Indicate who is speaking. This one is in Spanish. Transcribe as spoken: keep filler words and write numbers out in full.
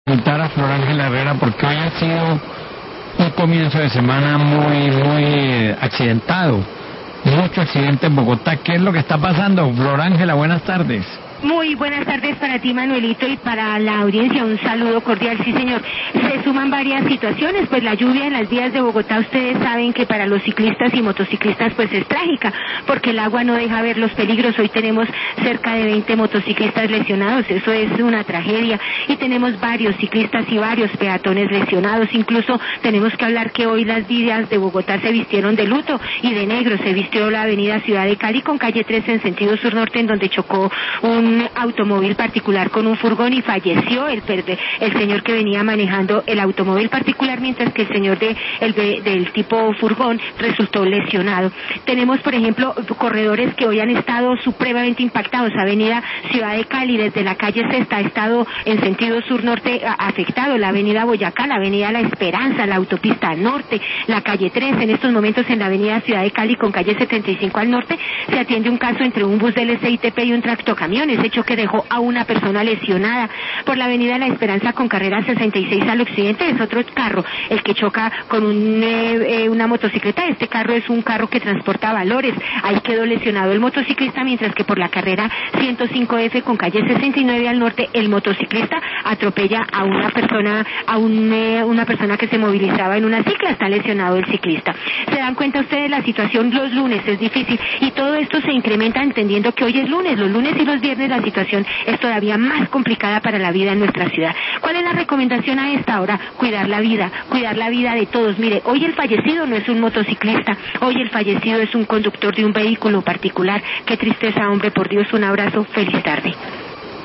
Speaker 1: Preguntar a Flor Ángela Herrera porque hoy ha sido un comienzo de semana muy, muy eh, accidentado. Mucho accidente en Bogotá. ¿Qué es lo que está pasando? Flor Ángela, buenas tardes.
Speaker 2: Muy buenas tardes para ti, Manuelito, y para la audiencia. Un saludo cordial. Sí, señor. Se suman varias situaciones, pues la lluvia en las vías de Bogotá, ustedes saben que para los ciclistas y motociclistas pues es trágica, porque el agua no deja ver los peligros. Hoy tenemos cerca de veinte motociclistas lesionados, eso es una tragedia, y tenemos varios ciclistas y varios peatones lesionados. Incluso tenemos que hablar que hoy las vías de Bogotá se vistieron de luto y de negro. Se vistió la avenida Ciudad de Cali con calle trece en sentido sur-norte, en donde chocó un un automóvil particular con un furgón y falleció el, el señor que venía manejando el automóvil particular, mientras que el señor de, el de, del tipo furgón resultó lesionado. Tenemos, por ejemplo, corredores que hoy han estado supremamente impactados. Avenida Ciudad de Cali, desde la calle Sexta, ha estado en sentido sur-norte afectado. La avenida Boyacá, la avenida La Esperanza, la autopista norte, la calle trece. En estos momentos en la avenida Ciudad de Cali con calle setenta y cinco al norte se atiende un caso entre un bus del S I T P y un tractocamiones, hecho que dejó a una persona lesionada. Por la avenida La Esperanza con carrera sesenta y seis al occidente es otro carro el que choca con un, eh, eh, una motocicleta. Este carro es un carro que transporta valores. Ahí quedó lesionado el motociclista, mientras que por la carrera ciento cinco F con calle sesenta y nueve al norte el motociclista atropella a una persona a un, eh, una persona que se movilizaba en una cicla. Está lesionado el ciclista. ¿Se dan cuenta ustedes? La situación los lunes es difícil, y todo esto se incrementa entendiendo que hoy es lunes. Los lunes y los viernes la situación es todavía más complicada para la vida en nuestra ciudad. ¿Cuál es la recomendación a esta hora? Cuidar la vida, cuidar la vida de todos. Mire, hoy el fallecido no es un motociclista, hoy el fallecido es un conductor de un vehículo particular. Qué tristeza, hombre, por Dios. Un abrazo, feliz tarde.